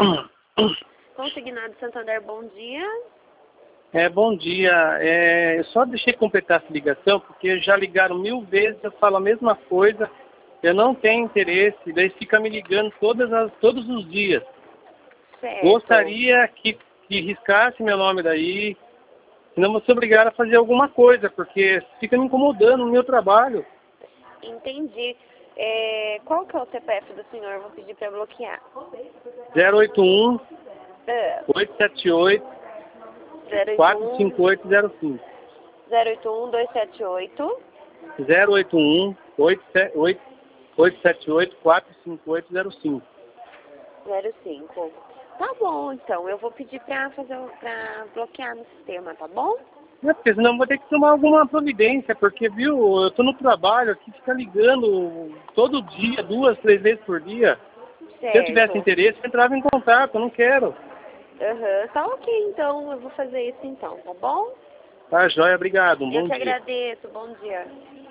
Consignado Santander, bom dia. Bom dia. Eu só deixei completar essa ligação porque já ligaram 1000 vezes, eu falo a mesma coisa, eu não tenho interesse, daí fica me ligando todos os dias. Certo. Gostaria que riscasse meu nome daí, senão vou ser obrigado a fazer alguma coisa, porque fica me incomodando no meu trabalho. Entendi. Qual que é o CPF do senhor? Vou pedir para bloquear. 081 Ah, 878 45805. 081 278 081 878 45805. 05. Tá bom, então. Eu vou pedir para bloquear no sistema, tá bom? Porque senão eu vou ter que tomar alguma providência, porque, viu, eu tô no trabalho aqui, fica ligando todo dia, 2, 3 vezes por dia. Se eu tivesse Certo. interesse, eu entrava em contato, eu não quero. Tá ok, então. Eu vou fazer isso então, tá bom? Tá, joia, obrigado, um Eu bom que dia. agradeço. Bom dia.